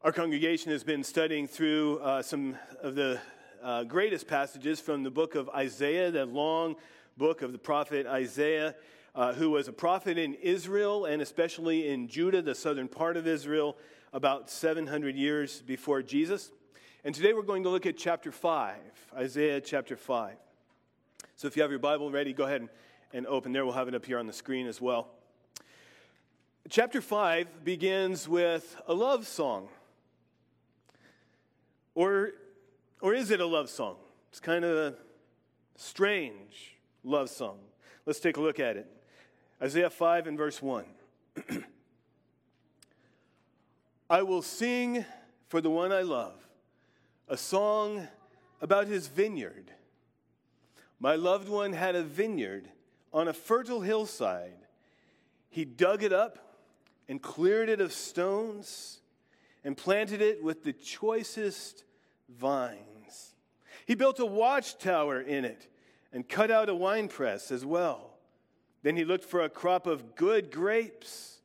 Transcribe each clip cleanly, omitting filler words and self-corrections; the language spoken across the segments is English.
Our congregation has been studying through some of the greatest passages from the book of Isaiah, that long book of the prophet Isaiah, who was a prophet in Israel and especially in Judah, the southern part of Israel, about 700 years before Jesus. And today we're going to look at chapter 5, Isaiah chapter 5. So if you have your Bible ready, go ahead and open there. We'll have it up here on the screen as well. Chapter 5 begins with a love song. Or is it a love song? It's kind of a strange love song. Let's take a look at it. Isaiah 5 and verse 1. I will sing for the one I love, a song about his vineyard. My loved one had a vineyard on a fertile hillside. He dug it up and cleared it of stones and planted it with the choicest vines. He built a watchtower in it and cut out a winepress as well. Then he looked for a crop of good grapes,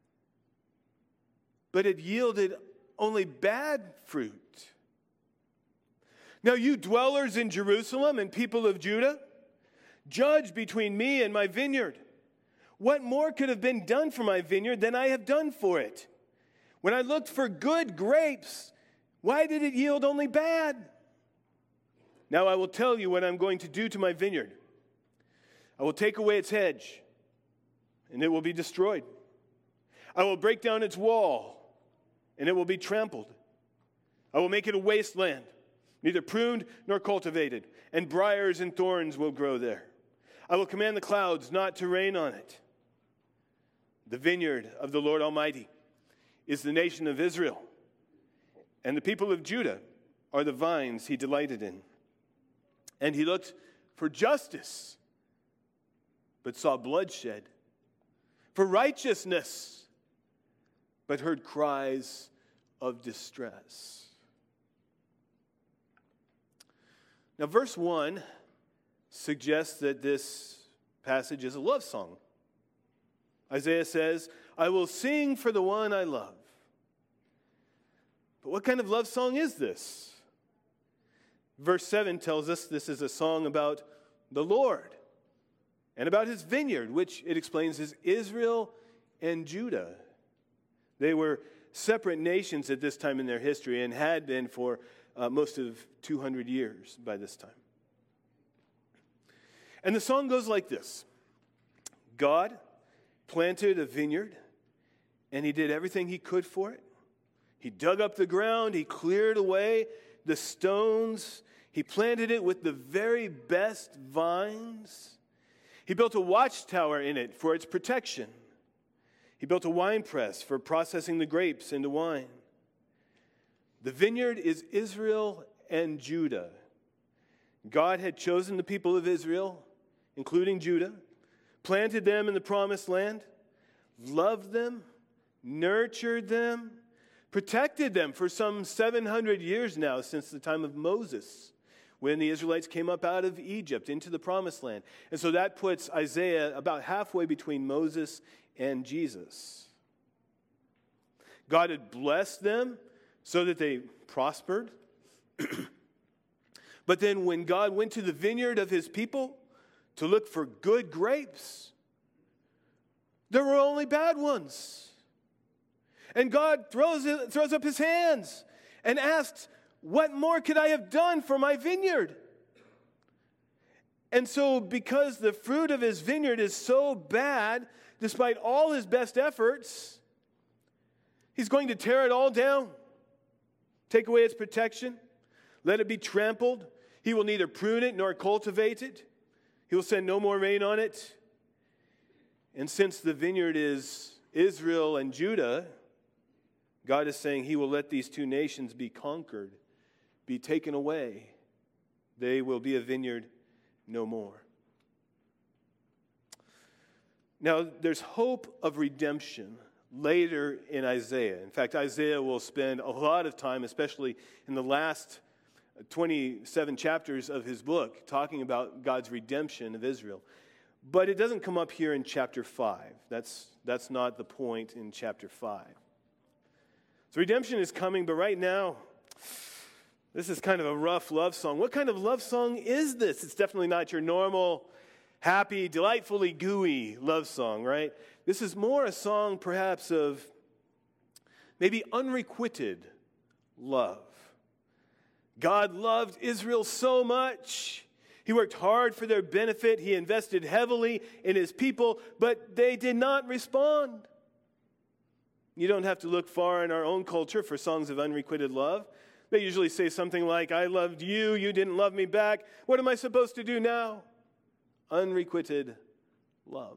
but it yielded only bad fruit. Now you dwellers in Jerusalem and people of Judah, judge between me and my vineyard. What more could have been done for my vineyard than I have done for it? When I looked for good grapes, why did it yield only bad? Now I will tell you what I'm going to do to my vineyard. I will take away its hedge, and it will be destroyed. I will break down its wall, and it will be trampled. I will make it a wasteland, neither pruned nor cultivated, and briars and thorns will grow there. I will command the clouds not to rain on it. The vineyard of the Lord Almighty is the nation of Israel, and the people of Judah are the vines he delighted in. And he looked for justice, but saw bloodshed, for righteousness, but heard cries of distress. Now, verse 1 suggests that this passage is a love song. Isaiah says, I will sing for the one I love. But what kind of love song is this? Verse 7 tells us this is a song about the Lord and about his vineyard, which it explains is Israel and Judah. They were separate nations at this time in their history and had been for most of 200 years by this time. And the song goes like this. God planted a vineyard, and he did everything he could for it. He dug up the ground, he cleared away the stones, he planted it with the very best vines. He built a watchtower in it for its protection. He built a winepress for processing the grapes into wine. The vineyard is Israel and Judah. God had chosen the people of Israel, including Judah, planted them in the promised land, loved them, nurtured them, protected them for some 700 years now since the time of Moses, when the Israelites came up out of Egypt into the promised land. And so that puts Isaiah about halfway between Moses and Jesus. God had blessed them so that they prospered. But then when God went to the vineyard of his people to look for good grapes, there were only bad ones. And God throws up his hands and asks, what more could I have done for my vineyard? And so because the fruit of his vineyard is so bad, despite all his best efforts, he's going to tear it all down, take away its protection, let it be trampled. He will neither prune it nor cultivate it. He will send no more rain on it. And since the vineyard is Israel and Judah, God is saying he will let these two nations be conquered, be taken away. They will be a vineyard no more. Now, there's hope of redemption later in Isaiah. In fact, Isaiah will spend a lot of time, especially in the last 27 chapters of his book, talking about God's redemption of Israel. But it doesn't come up here in chapter 5. That's not the point in chapter 5. So redemption is coming, but right now, this is kind of a rough love song. What kind of love song is this? It's definitely not your normal, happy, delightfully gooey love song, right? This is more a song, perhaps, of maybe unrequited love. God loved Israel so much. He worked hard for their benefit. He invested heavily in his people, but they did not respond. You don't have to look far in our own culture for songs of unrequited love. They usually say something like, I loved you, you didn't love me back. What am I supposed to do now? Unrequited love.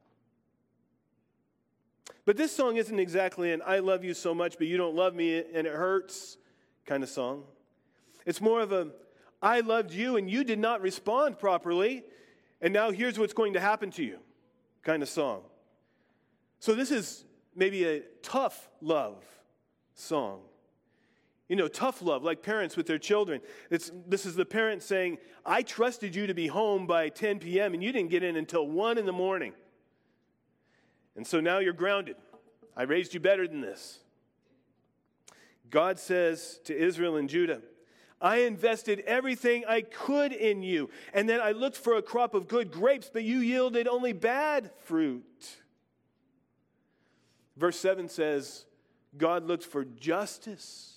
But this song isn't exactly an I love you so much, but you don't love me and it hurts kind of song. It's more of a I loved you and you did not respond properly, and now here's what's going to happen to you kind of song. So this is maybe a tough love song. You know, tough love, like parents with their children. This is the parent saying, I trusted you to be home by 10 p.m. and you didn't get in until 1 in the morning. And so now you're grounded. I raised you better than this. God says to Israel and Judah, I invested everything I could in you, and then I looked for a crop of good grapes, but you yielded only bad fruit. Verse 7 says, God looked for justice,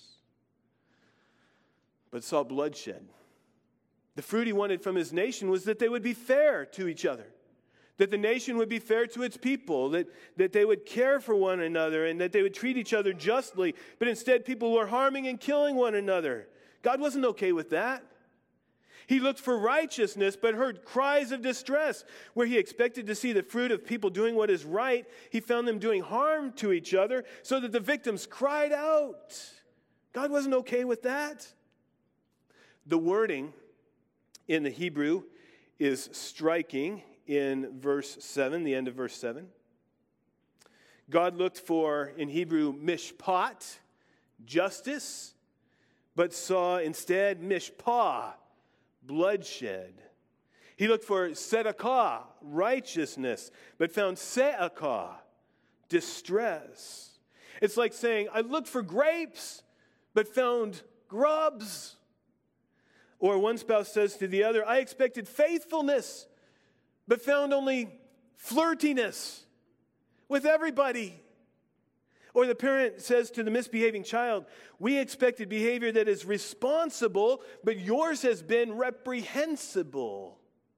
but saw bloodshed. The fruit he wanted from his nation was that they would be fair to each other, that the nation would be fair to its people, that they would care for one another, and that they would treat each other justly. But instead, people were harming and killing one another. God wasn't okay with that. He looked for righteousness, but heard cries of distress. Where he expected to see the fruit of people doing what is right, he found them doing harm to each other, so that the victims cried out. God wasn't okay with that. The wording in the Hebrew is striking in verse 7, the end of verse 7. God looked for, in Hebrew, mishpat, justice, but saw instead mishpah, bloodshed. He looked for tzedakah, righteousness, but found se'akah, distress. It's like saying, I looked for grapes, but found grubs. Or one spouse says to the other, I expected faithfulness, but found only flirtiness with everybody. Or the parent says to the misbehaving child, we expected behavior that is responsible, but yours has been reprehensible.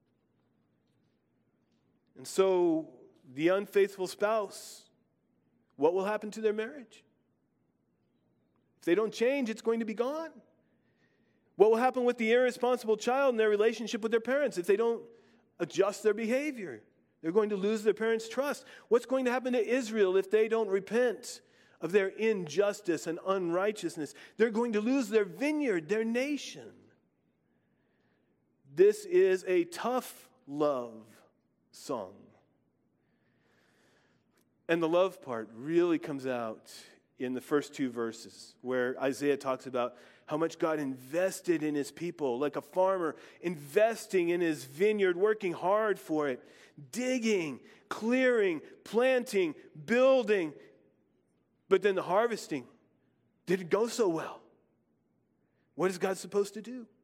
And so the unfaithful spouse, what will happen to their marriage? If they don't change, it's going to be gone. What will happen with the irresponsible child in their relationship with their parents if they don't adjust their behavior? They're going to lose their parents' trust. What's going to happen to Israel if they don't repent of their injustice and unrighteousness? They're going to lose their vineyard, their nation. This is a tough love song. And the love part really comes out in the first 2 verses, where Isaiah talks about how much God invested in his people, like a farmer investing in his vineyard, working hard for it, digging, clearing, planting, building. But then the harvesting didn't go so well. What is God supposed to do?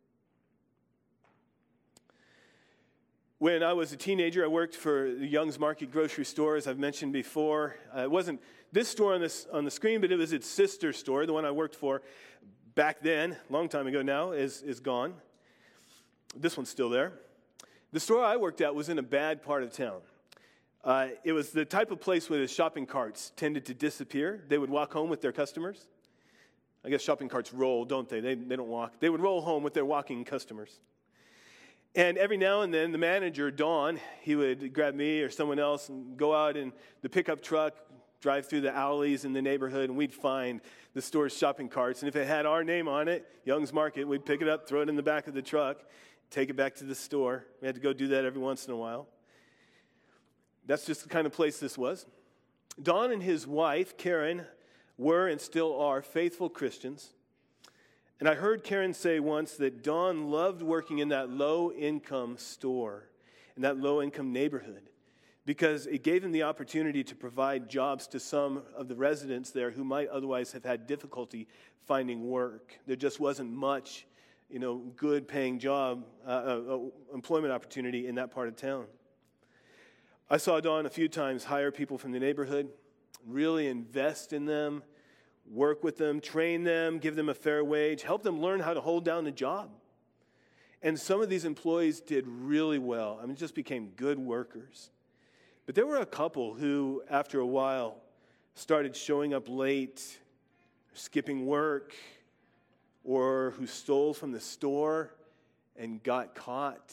When I was a teenager, I worked for the Young's Market grocery store, as I've mentioned before. It wasn't this store on the screen, but it was its sister store, the one I worked for back then, a long time ago now, is gone. This one's still there. The store I worked at was in a bad part of town. It was the type of place where the shopping carts tended to disappear. They would walk home with their customers. I guess shopping carts roll, don't they? They don't walk. They would roll home with their walking customers. And every now and then, the manager, Don, he would grab me or someone else and go out in the pickup truck, drive through the alleys in the neighborhood, and we'd find the store's shopping carts. And if it had our name on it, Young's Market, we'd pick it up, throw it in the back of the truck, take it back to the store. We had to go do that every once in a while. That's just the kind of place this was. Don and his wife, Karen, were and still are faithful Christians. And I heard Karen say once that Don loved working in that low-income store, in that low-income neighborhood, because it gave him the opportunity to provide jobs to some of the residents there who might otherwise have had difficulty finding work. There just wasn't much, good paying job, employment opportunity in that part of town. I saw Don a few times hire people from the neighborhood, really invest in them, work with them, train them, give them a fair wage, help them learn how to hold down a job. And some of these employees did really well. Just became good workers. But there were a couple who, after a while, started showing up late, skipping work, or who stole from the store and got caught.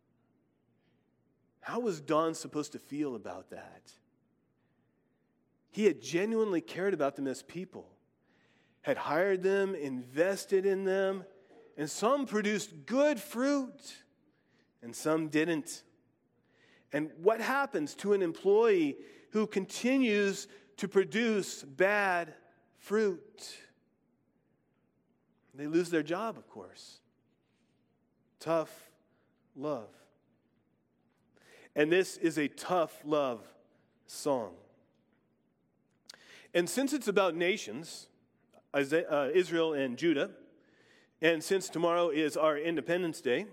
How was Don supposed to feel about that? He had genuinely cared about them as people, had hired them, invested in them, and some produced good fruit, and some didn't. And what happens to an employee who continues to produce bad fruit? They lose their job, of course. Tough love. And this is a tough love song. And since it's about nations, Israel and Judah, and since tomorrow is our Independence Day,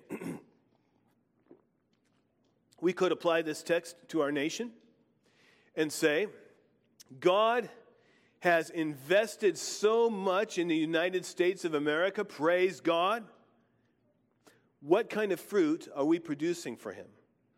we could apply this text to our nation and say, God has invested so much in the United States of America, praise God. What kind of fruit are we producing for him?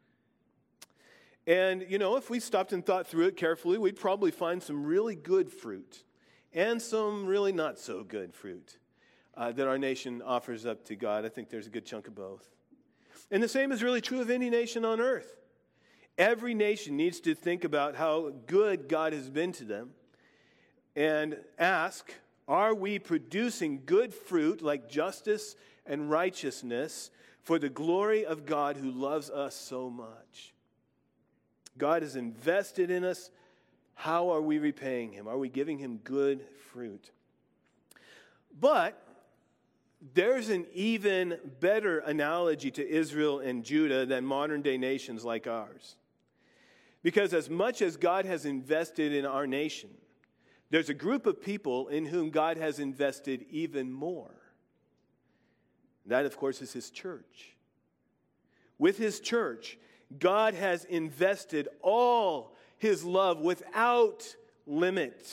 And, if we stopped and thought through it carefully, we'd probably find some really good fruit and some really not so good fruit that our nation offers up to God. I think there's a good chunk of both. And the same is really true of any nation on earth. Every nation needs to think about how good God has been to them and ask, are we producing good fruit like justice and righteousness for the glory of God who loves us so much? God has invested in us. How are we repaying him? Are we giving him good fruit? But there's an even better analogy to Israel and Judah than modern-day nations like ours. Because as much as God has invested in our nation, there's a group of people in whom God has invested even more. That, of course, is his church. With his church, God has invested all his love without limit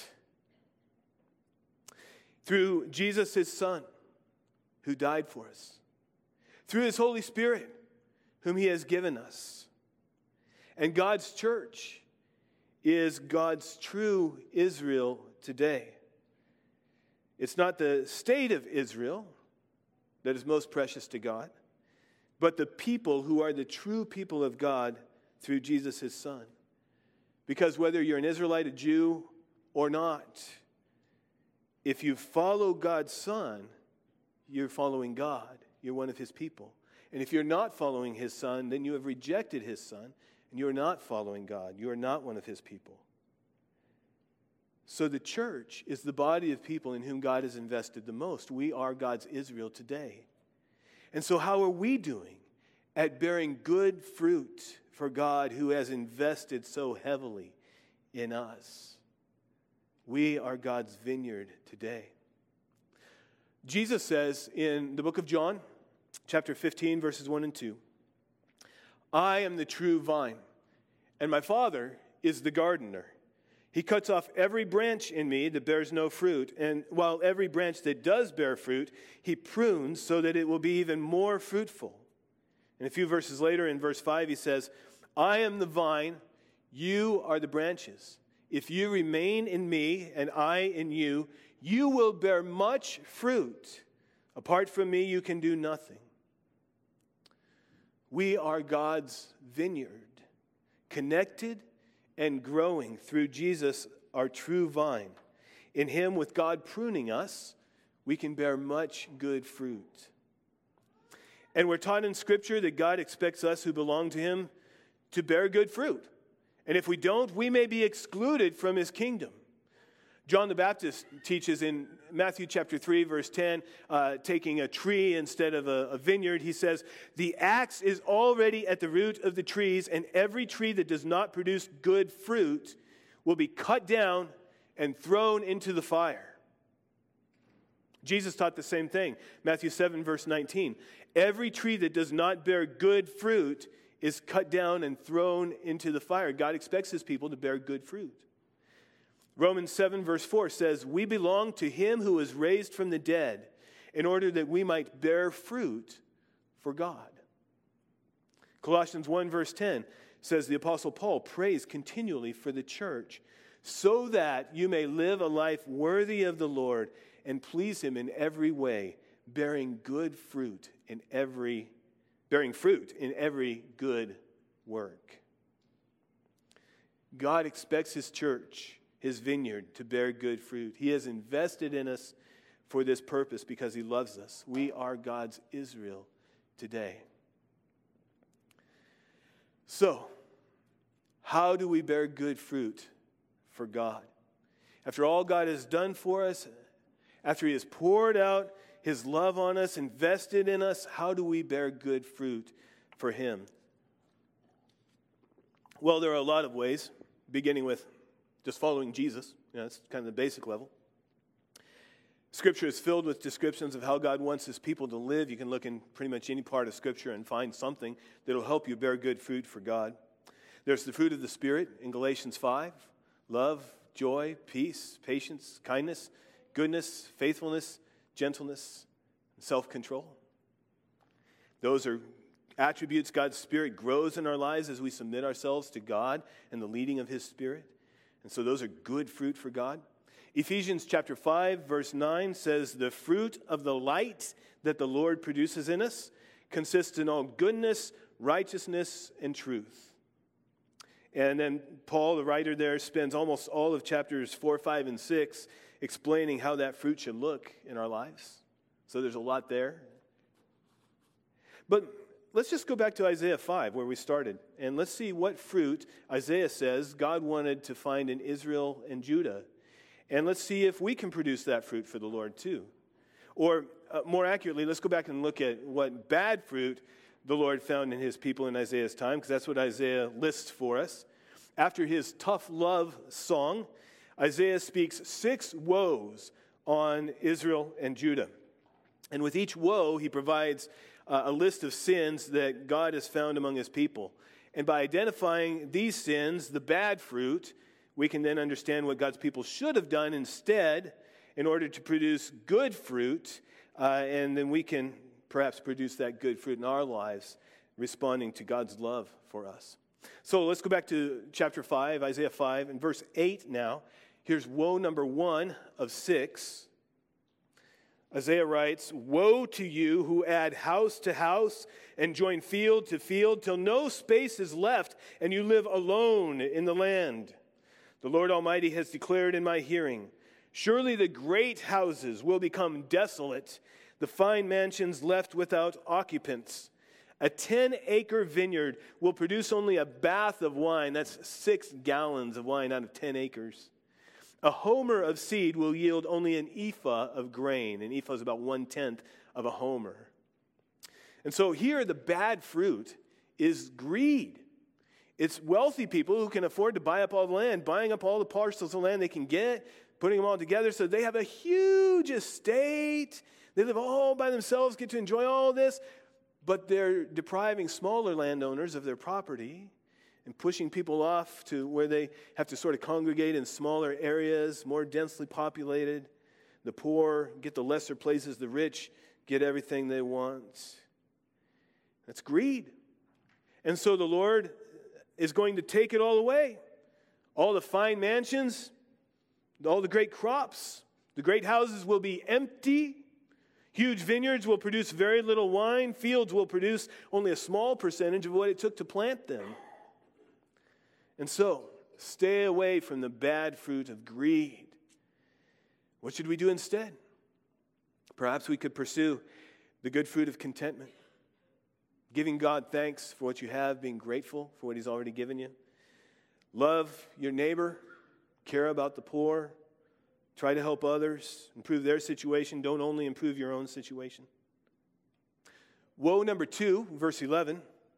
through Jesus, his Son, who died for us, through his Holy Spirit, whom he has given us. And God's church is God's true Israel today. It's not the state of Israel that is most precious to God, but the people who are the true people of God through Jesus, his Son. Because whether you're an Israelite, a Jew, or not, if you follow God's Son, you're following God. You're one of his people. And if you're not following his Son, then you have rejected his Son, and you are not following God. You are not one of his people. So the church is the body of people in whom God has invested the most. We are God's Israel today. And so how are we doing at bearing good fruit for God who has invested so heavily in us? We are God's vineyard today. Jesus says in the book of John, chapter 15, verses 1 and 2, I am the true vine, and my Father is the gardener. He cuts off every branch in me that bears no fruit, and while every branch that does bear fruit, he prunes so that it will be even more fruitful. And a few verses later, in verse 5, he says, I am the vine, you are the branches. If you remain in me and I in you, you will bear much fruit. Apart from me, you can do nothing. We are God's vineyard, connected and growing through Jesus, our true vine. In him, with God pruning us, we can bear much good fruit. And we're taught in Scripture that God expects us who belong to him to bear good fruit. And if we don't, we may be excluded from his kingdom. John the Baptist teaches in Matthew chapter 3, verse 10, taking a tree instead of a vineyard, he says, "The axe is already at the root of the trees, and every tree that does not produce good fruit will be cut down and thrown into the fire." Jesus taught the same thing. Matthew 7, verse 19. "Every tree that does not bear good fruit is cut down and thrown into the fire." God expects his people to bear good fruit. Romans 7, verse 4 says, "We belong to him who was raised from the dead in order that we might bear fruit for God." Colossians 1, verse 10 says, the Apostle Paul prays continually for the church so that you may live a life worthy of the Lord and please him in every way, bearing fruit in every good work. God expects his church, his vineyard, to bear good fruit. He has invested in us for this purpose because he loves us. We are God's Israel today. So, how do we bear good fruit for God? After all God has done for us, after he has poured out his love on us, invested in us, how do we bear good fruit for him? Well, there are a lot of ways, beginning with just following Jesus. That's kind of the basic level. Scripture is filled with descriptions of how God wants his people to live. You can look in pretty much any part of Scripture and find something that will help you bear good fruit for God. There's the fruit of the Spirit in Galatians 5. Love, joy, peace, patience, kindness, goodness, faithfulness, gentleness, and self-control. Those are attributes God's Spirit grows in our lives as we submit ourselves to God and the leading of his Spirit. And so those are good fruit for God. Ephesians chapter 5, verse 9 says, "The fruit of the light that the Lord produces in us consists in all goodness, righteousness, and truth." And then Paul, the writer there, spends almost all of chapters 4, 5, and 6 explaining how that fruit should look in our lives. So there's a lot there. But let's just go back to Isaiah 5, where we started, and let's see what fruit Isaiah says God wanted to find in Israel and Judah. And let's see if we can produce that fruit for the Lord too. Or more accurately, let's go back and look at what bad fruit the Lord found in his people in Isaiah's time, because that's what Isaiah lists for us. After his tough love song, Isaiah speaks 6 woes on Israel and Judah. And with each woe, he provides a list of sins that God has found among his people. And by identifying these sins, the bad fruit, we can then understand what God's people should have done instead in order to produce good fruit, and then we can perhaps produce that good fruit in our lives, responding to God's love for us. So let's go back to chapter 5, Isaiah 5, and verse 8 now. Here's woe number 1 of 6. Isaiah writes, "Woe to you who add house to house and join field to field till no space is left and you live alone in the land. The Lord Almighty has declared in my hearing, surely the great houses will become desolate, the fine mansions left without occupants. A 10-acre vineyard will produce only a bath of wine." That's 6 gallons of wine out of 10 acres. "A homer of seed will yield only an ephah of grain." An ephah is about 1/10 of a homer. And so here the bad fruit is greed. It's wealthy people who can afford to buy up all the land, buying up all the parcels of land they can get, putting them all together so they have a huge estate. They live all by themselves, get to enjoy all this, but they're depriving smaller landowners of their property and pushing people off to where they have to sort of congregate in smaller areas, more densely populated. The poor get the lesser places, the rich get everything they want. That's greed. And so the Lord is going to take it all away. All the fine mansions, all the great crops, the great houses will be empty. Huge vineyards will produce very little wine. Fields will produce only a small percentage of what it took to plant them. And so, stay away from the bad fruit of greed. What should we do instead? Perhaps we could pursue the good fruit of contentment. Giving God thanks for what you have, being grateful for what he's already given you. Love your neighbor, care about the poor, Try to help others, improve their situation. Don't only improve your own situation. Woe number 2, verse 11.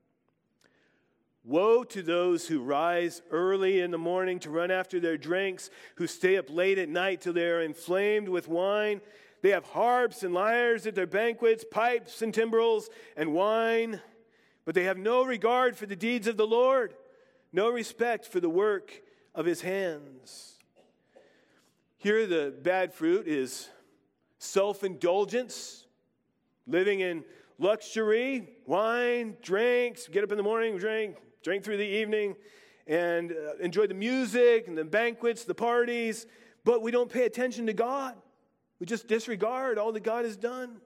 Woe to those who rise early in the morning to run after their drinks, who stay up late at night till they are inflamed with wine. They have harps and lyres at their banquets, pipes and timbrels and wine, but they have no regard for the deeds of the Lord, no respect for the work of his hands. Here the bad fruit is self-indulgence, living in luxury, wine, drinks, get up in the morning, drink through the evening, and enjoy the music and the banquets, the parties, but we don't pay attention to God. We just disregard all that God has done.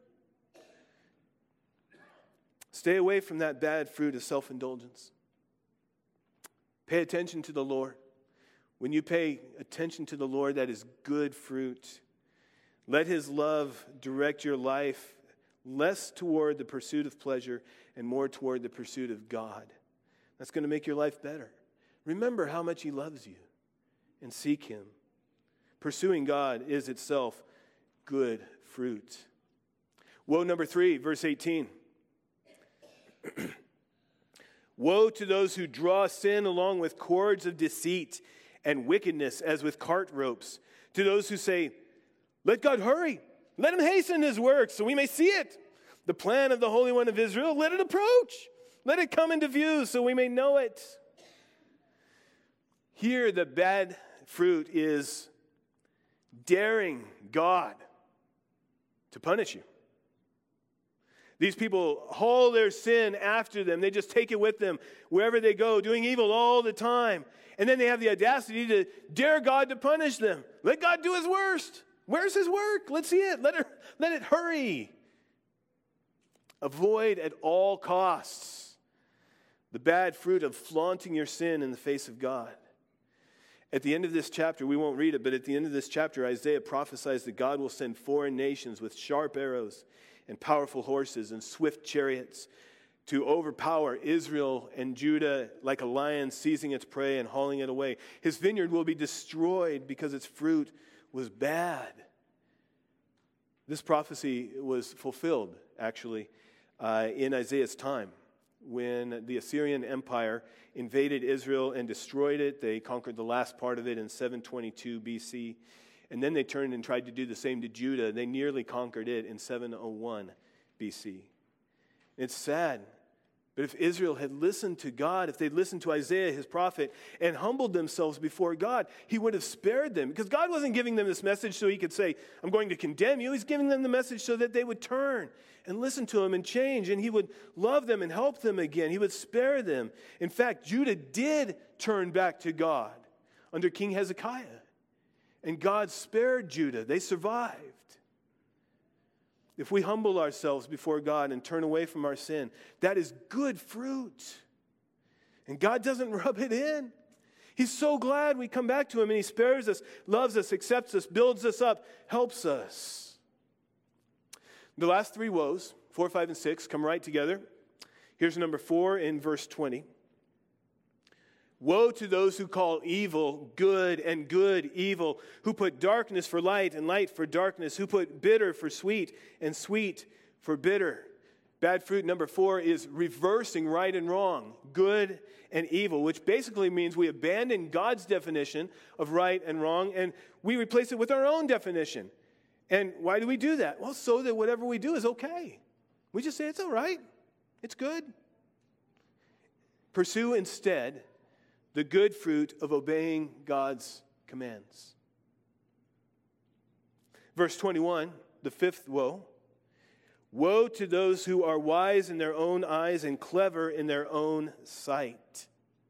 Stay away from that bad fruit of self-indulgence. Pay attention to the Lord. When you pay attention to the Lord, that is good fruit. Let his love direct your life less toward the pursuit of pleasure and more toward the pursuit of God. That's going to make your life better. Remember how much he loves you and seek him. Pursuing God is itself good fruit. Woe number 3, verse 18. Woe to those who draw sin along with cords of deceit and wickedness as with cart ropes. To those who say, let God hurry. Let him hasten his work so we may see it. The plan of the Holy One of Israel, let it approach. Let it come into view so we may know it. Here the bad fruit is daring God to punish you. These people haul their sin after them. They just take it with them wherever they go, doing evil all the time. And then they have the audacity to dare God to punish them. Let God do his worst. Where's his work? Let's see it. Let it hurry. Avoid at all costs the bad fruit of flaunting your sin in the face of God. At the end of this chapter, we won't read it, but at the end of this chapter, Isaiah prophesies that God will send foreign nations with sharp arrows and powerful horses and swift chariots to overpower Israel and Judah like a lion seizing its prey and hauling it away. His vineyard will be destroyed because its fruit was bad. This prophecy was fulfilled, actually, in Isaiah's time. When the Assyrian Empire invaded Israel and destroyed it, they conquered the last part of it in 722 BC. And then they turned and tried to do the same to Judah. They nearly conquered it in 701 BC. It's sad. But if Israel had listened to God, if they'd listened to Isaiah, his prophet, and humbled themselves before God, he would have spared them. Because God wasn't giving them this message so he could say, I'm going to condemn you. He's giving them the message so that they would turn and listen to him and change. And he would love them and help them again. He would spare them. In fact, Judah did turn back to God under King Hezekiah. And God spared Judah. They survived. If we humble ourselves before God and turn away from our sin, that is good fruit. And God doesn't rub it in. He's so glad we come back to him and he spares us, loves us, accepts us, builds us up, helps us. The last 3 woes, 4, 5, and 6, come right together. Here's number 4 in verse 20. Woe to those who call evil good and good evil, who put darkness for light and light for darkness, who put bitter for sweet and sweet for bitter. Bad fruit number 4 is reversing right and wrong, good and evil, which basically means we abandon God's definition of right and wrong and we replace it with our own definition. And why do we do that? Well, so that whatever we do is okay. We just say it's all right. It's good. Pursue instead the good fruit of obeying God's commands. Verse 21, the 5th woe. Woe to those who are wise in their own eyes and clever in their own sight.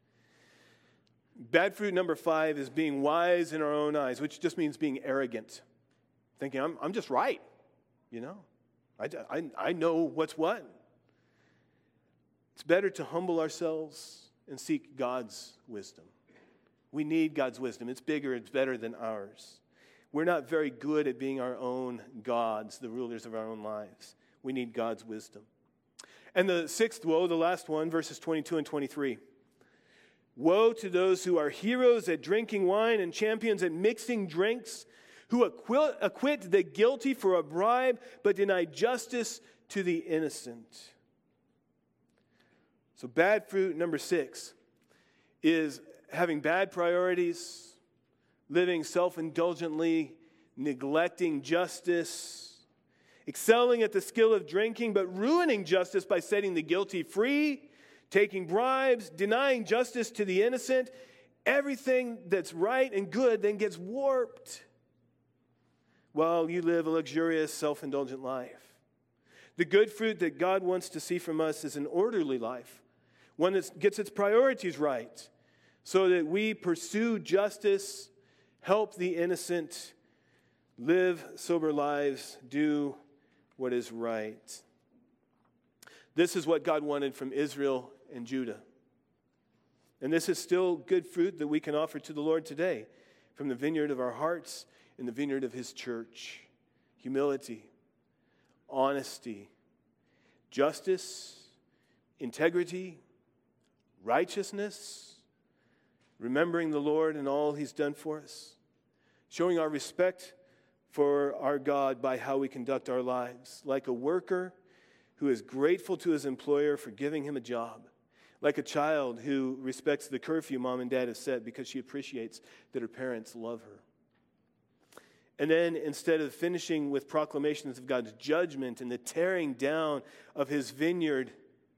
Bad fruit number 5 is being wise in our own eyes, which just means being arrogant. Thinking, I'm just right, you know. I know what's what. It's better to humble ourselves and seek God's wisdom. We need God's wisdom. It's bigger, it's better than ours. We're not very good at being our own gods, the rulers of our own lives. We need God's wisdom. And the 6th woe, the last one, verses 22 and 23. Woe to those who are heroes at drinking wine and champions at mixing drinks, who acquit the guilty for a bribe, but deny justice to the innocent. So bad fruit number 6 is having bad priorities, living self-indulgently, neglecting justice, excelling at the skill of drinking, but ruining justice by setting the guilty free, taking bribes, denying justice to the innocent. Everything that's right and good then gets warped while you live a luxurious, self-indulgent life. The good fruit that God wants to see from us is an orderly life, one that gets its priorities right, so that we pursue justice, help the innocent, live sober lives, do what is right. This is what God wanted from Israel and Judah. And this is still good fruit that we can offer to the Lord today from the vineyard of our hearts and the vineyard of His church. Humility, honesty, justice, integrity, righteousness, remembering the Lord and all He's done for us, showing our respect for our God by how we conduct our lives, like a worker who is grateful to his employer for giving him a job, like a child who respects the curfew mom and dad have set because she appreciates that her parents love her. And then instead of finishing with proclamations of God's judgment and the tearing down of His vineyard,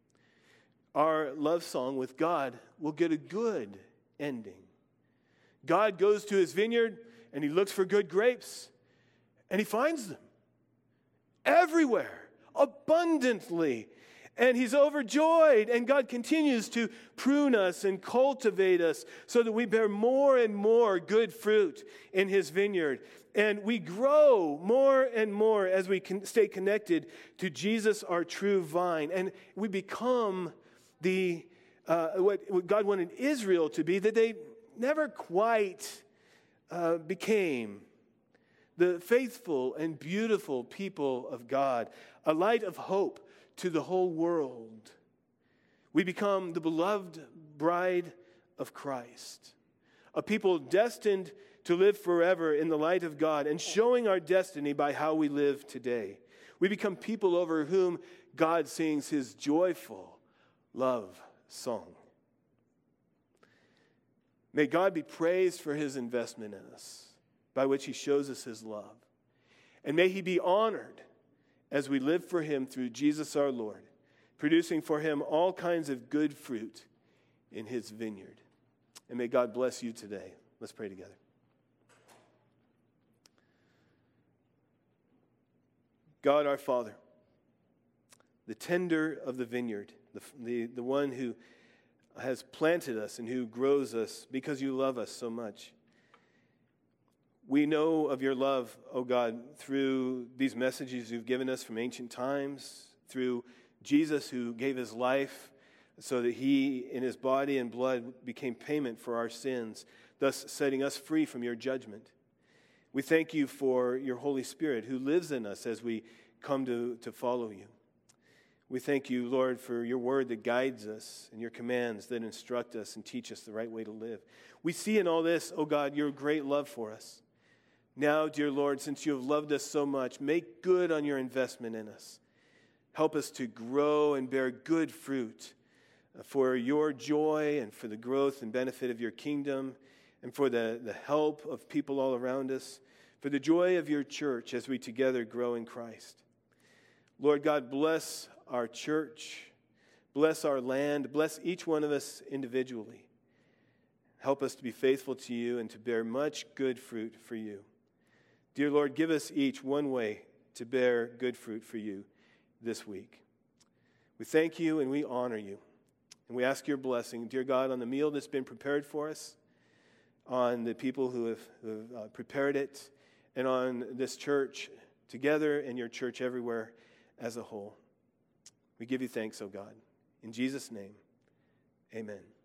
our love song with God will get a good ending. God goes to His vineyard and He looks for good grapes, and He finds them everywhere, abundantly. And He's overjoyed, and God continues to prune us and cultivate us so that we bear more and more good fruit in His vineyard. And we grow more and more as we stay connected to Jesus, our true vine. And we become what God wanted Israel to be, that they never quite became. The faithful and beautiful people of God, a light of hope to the whole world. We become the beloved bride of Christ, a people destined to live forever in the light of God and showing our destiny by how we live today. We become people over whom God sings His joyful love song. May God be praised for His investment in us, by which He shows us His love. And may He be honored as we live for Him through Jesus our Lord, producing for Him all kinds of good fruit in His vineyard. And may God bless you today. Let's pray together. God our Father, the tender of the vineyard, the one who has planted us and who grows us because you love us so much. We know of your love, O God, through these messages you've given us from ancient times, through Jesus who gave His life so that He, in His body and blood, became payment for our sins, thus setting us free from your judgment. We thank you for your Holy Spirit who lives in us as we come to follow you. We thank you, Lord, for your word that guides us and your commands that instruct us and teach us the right way to live. We see in all this, O God, your great love for us. Now, dear Lord, since you have loved us so much, make good on your investment in us. Help us to grow and bear good fruit for your joy and for the growth and benefit of your kingdom and for the help of people all around us, for the joy of your church as we together grow in Christ. Lord God, bless our church, bless our land, bless each one of us individually. Help us to be faithful to you and to bear much good fruit for you. Dear Lord, give us each one way to bear good fruit for you this week. We thank you and we honor you. And we ask your blessing, dear God, on the meal that's been prepared for us, on the people who have prepared it, and on this church together and your church everywhere as a whole. We give you thanks, O God. In Jesus' name, amen.